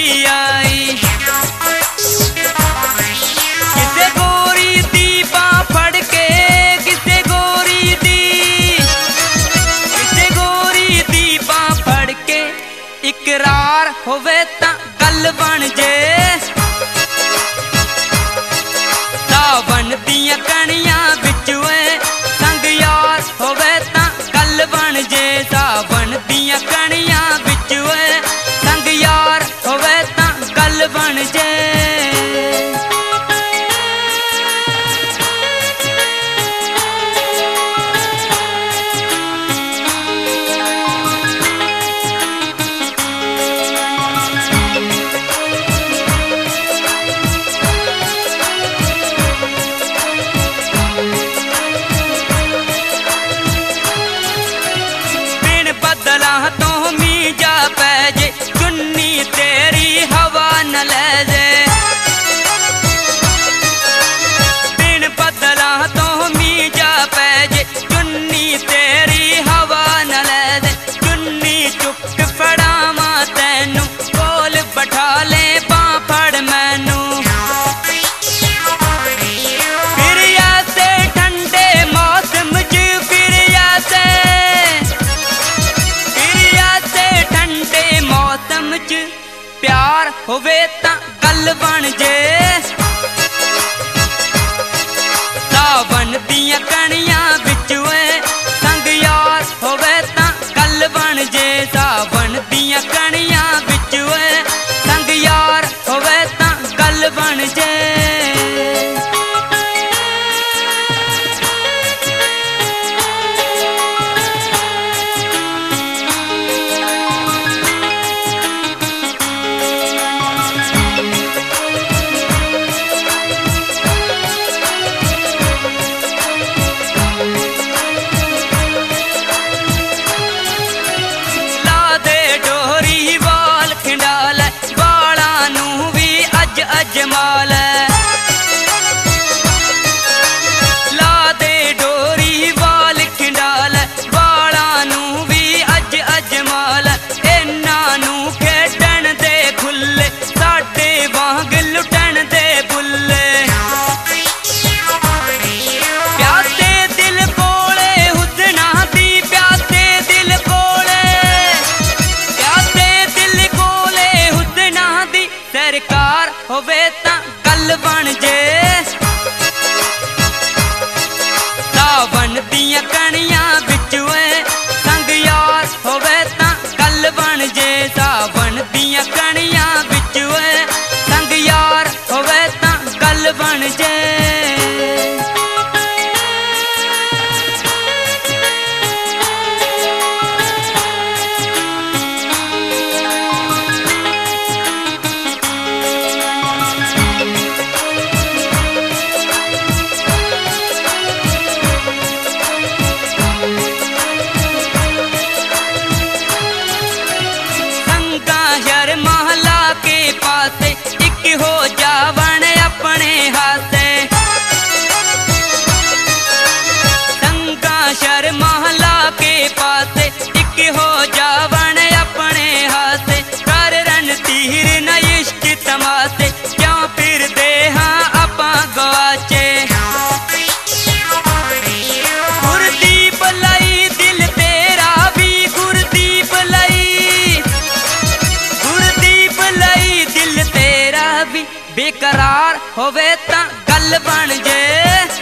आई। किसे गोरी दी बां फड़ के, किसे गोरी दी बां फड़ के इकरार होवे तां गल बन जे। सावन दियां कणियां विच संग यार होवे तां गल बन जे। सावन दियां कणियां विच संग यार होवे तां गल बन जे। तो मीजा पै जे चुन्नी तेरी हवा न ले जे। बिन बदला तो मीजा पै जे चुन्नी तेरी हवा न ले जे। चुन्नी चुक फड़ावा तैनू कोल बैठा ले बां फड़ मैनू। फिर ऐसे ठंडे मौसम च प्यार होवे तां गल बन जे। सावन दियां कणियां विच संग यार होवे तां गल बन जे। सावन दियां कणियां विच संग यार होवे तां गल बन जे। अजमाल ला दे डोरी वाल खिंडाल बाला नू भी अज अजमाल। इन्हां नू खेडण दे खुले साडे वांग लुटण दे बुल्ले। प्यासे दिल कोले हुस्ना दी प्यासे दिल कोले हुस्ना दी सरकार होवे तां गल बन जे। सावन दियां कणियां विच संग यार होवे तां गल बन जे। सावन दियां कणियां विच संग यार होवे तां गल बन जे। महला के पासे एक हो जावन अपने हाथे। संगाशर महला के पासे एक हो जावन अपने हाथे। कर रन तीर न इश्क तमाशे क्यों फिर दे हाँ अपा गवाचे। गुरदीप लाई दिल तेरा भी गुरदीप लाई दिल तेरा भी बेकरार होवे तां गल बन जे।